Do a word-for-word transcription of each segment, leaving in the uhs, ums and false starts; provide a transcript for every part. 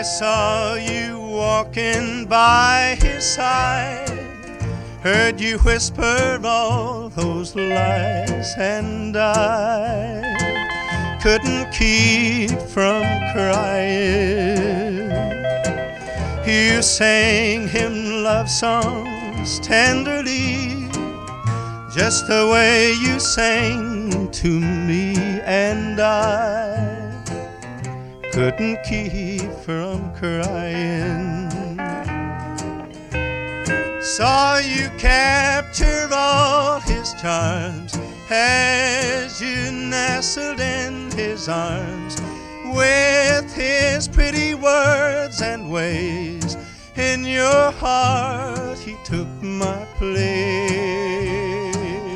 I saw you walking by his side, heard you whisper all those lies, and I couldn't keep from crying. You sang him love songs tenderly, just the way you sang to me, and I couldn't keep from crying. Saw you capture all his charms as you nestled in his arms, with his pretty words and ways. In your heart he took my place.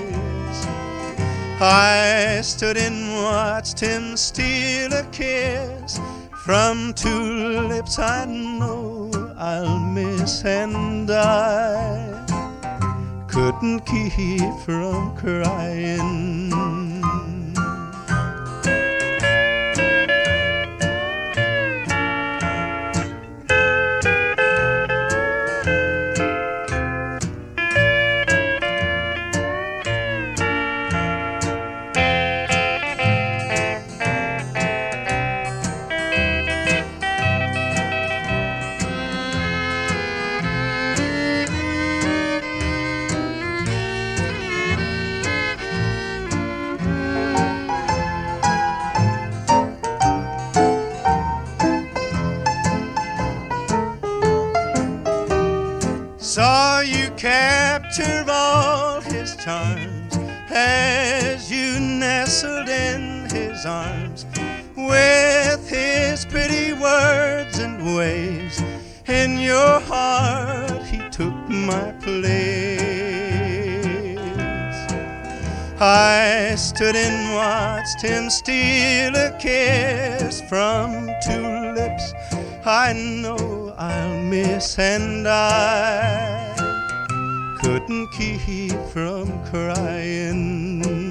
I stood and watched him steal a kiss from two lips I know I'll miss, and I couldn't keep from crying. Saw you capture all his charms as you nestled in his arms, with his pretty words and ways. In your heart he took my place. I stood and watched him steal a kiss from two lips I know I'll miss, and I couldn't keep from crying.